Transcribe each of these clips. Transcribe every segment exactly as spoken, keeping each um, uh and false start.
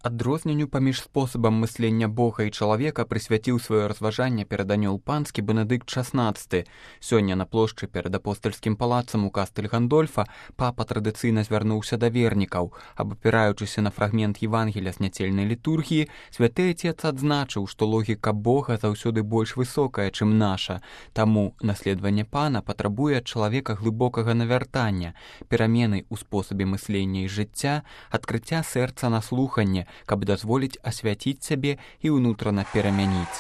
Адрозненню паміж спосабам мыслення Бога і чалавека прысвяціў сваё разважанне перад анёл панскі Бенедыкт шаснаццаты. Сёння на плошчы перад апостальскім палацам у кастэль Гандольфа папа традыцыйна звярнуўся да вернікаў. Абапіраючыся на фрагмент Евангелія з няцельнай літургіі, святы Отец адзначыў, што логіка Бога заўсёды больш высокая, чым наша. Таму наследаванне пана патрабуе ад чалавека глыбокага навяртання, перамены ў спосабе мыслення і жыцця, адкрыцця сэрца на слуханне, каб дазволіць асвяціць сябе і ўнутрана перамяніць.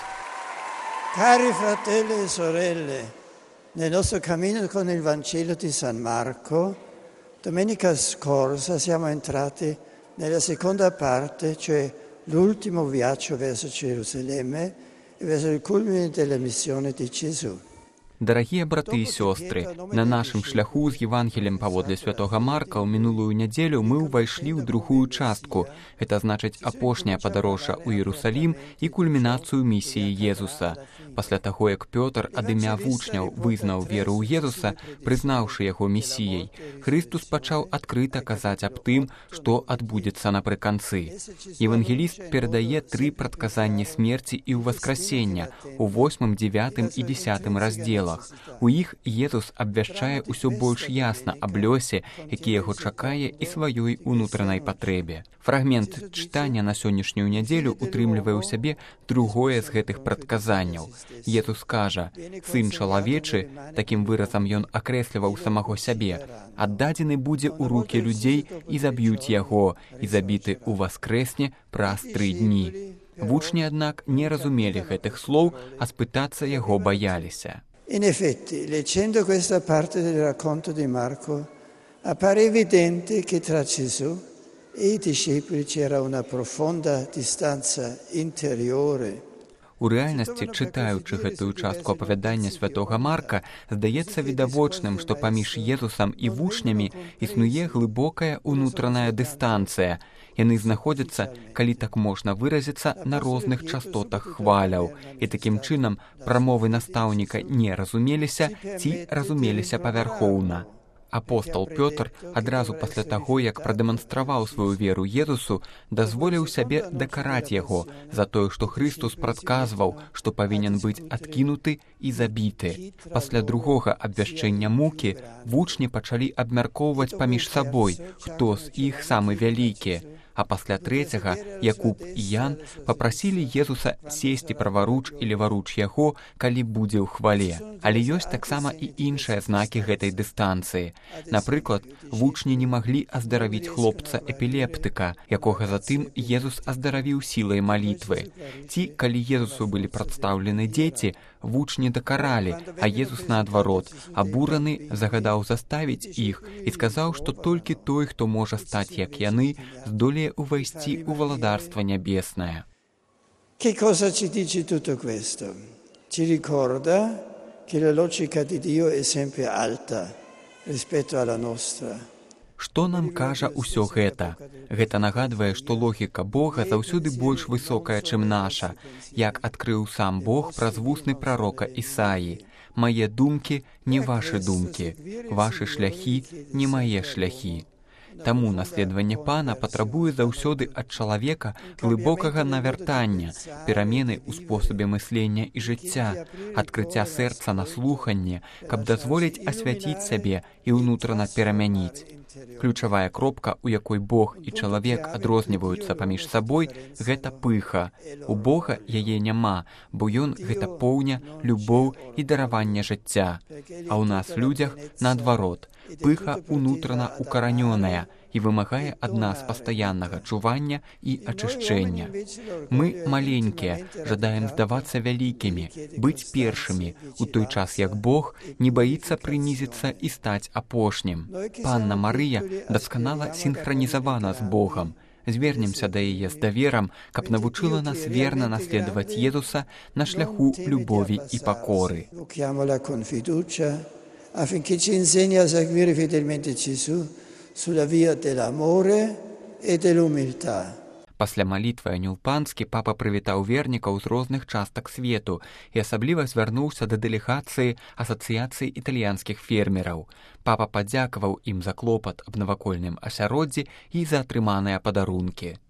Cari fratelli e sorelle, nel nostro cammino con il Vangelo di San Marco, domenica scorsa siamo entrati nella seconda parte, cioè l'ultimo viaggio verso Gerusalemme e verso il culmine della missione di Gesù. Дарагія браты і сёстры, на нашым шляху з Евангеліем паводле святога Марка ў мінулую нядзелю мы ўвайшлі ў другую частку. Гэта значыць апошняе падарожжа ў Іерусалім і кульмінацыю місіі Езуса. Пасля таго, як Пётр ад імя вучняў вызнаў веру ў Езуса, прызнаўшы яго месіяй, Хрыстус пачаў адкрыта казаць аб тым, што адбудзецца напрыканцы. Евангеліст перадае тры прадказанні смерці і ўваскрасення у восьмым, дзевятым і дзесятым раздзелах. У іх Езус абвяшчае ўсё больш ясна аб лёсе, які яго чакае і сваёй унутранай патрэбе. Фрагмент чытання на сённяшнюю нядзелю утрымлівае ў сябе другое з гэтых прадказанняў. Езус кажа: «Сын чалавечы», такім выразам ён акрэсліваў самого сябе, «аддадзены будзе ў рукі людзей і заб'юць яго, і забіты ўваскрэсне праз тры дні». Вучні, аднак, не разумелі гэтых слоў, а спытацца яго баяліся. In effetti, leggendo questa parte del racconto di Marco, appare evidente che tra Gesù e i discepoli c'era una profonda distanza interiore. У рэальнасці, чытаючы гэтую частку апавядання святога Марка, здаецца відавочным, што паміж Езусам і вучнямі існуе глыбокая унутраная дыстанцыя. Яны знаходзяцца, калі так можна выразіцца, на розных частотах хваляў, і такім чынам прамовы настаўніка не разумеліся ці разумеліся павярхоўна. Апостол Пётр адразу пасля таго, як прадэманстраваў сваю веру Езусу, дазволіў сябе дакараць яго за тое, што Хрыстус прадказваў, што павінен быць адкінуты і забіты. Пасля другога абвяшчэння мукі вучні пачалі абмяркоўваць паміж сабой, хто з іх самы вялікі. А пасля трэцяга Якуб і Ян папрасілі Езуса сесці праваруч і леваруч яго, калі будзе ў хвале. Але ёсць таксама і іншыя знакі гэтай дыстанцыі. Напрыклад, вучні не маглі аздаравіць хлопца-эпілептыка, якога затым Езус аздаравіў сілай малітвы. Ці, калі Езусу былі прадстаўлены дзеці, вучні дакаралі, а Езус, наадварот, абураны, загадаў заставіць іх і сказаў, што толькі той, хто можа стаць як яны, здолее увайсці ў валадарства нябеснае. Che cosa ci dice tutto questo? Ci ricorda che la logica di Dio è sempre alta rispetto alla nostra. Што нам кажа ўсё гэта? Гэта нагадвае, што логіка Бога заўсёды больш высокая, чым наша, як адкрыў сам Бог праз вусны прарока Ісаі. «Мае думкі не вашы думкі, вашы шляхі не мае шляхі». Таму наследаванне пана патрабуе заўсёды ад чалавека глыбокага навяртання, перамены ў спосабе мыслення і жыцця, адкрыцця сэрца на слуханне, каб дазволіць асвяціць сябе і ўнутрана перамяніць. Ключавая кропка, у якой Бог і чалавек адрозніваюцца паміж сабой, гэта пыха. У Бога яе няма, бо ён гэта поўня, любоў і дараванне жыцця. А ў нас, людзях, наадварот, пыха унутрана укаранёная і вымагае ад нас пастаяннага чування і ачышчэння. Мы, маленькія, жадаем здавацца вялікімі, быць першымі, у той час як Бог не баіцца прынізіцца і стаць апошнім. Панна Марыя дасканала сінхранізавана з Богам. Звернемся да яе з даверам, каб навучыла нас верна наследаваць Езуса на шляху любові і пакоры. Affinché ci insegni a seguire fedelmente Gesù sulla via dell'amore e dell'umiltà. Пасля малітвы анёл панскі папа прывітаў вернікаў з розных частак свету і асабліва звярнуўся да дэлегацыі асацыяцыі італьянскіх фермераў. Папа падзякаваў ім за клопат аб навакольным асяроддзі і за атрыманыя падарункі.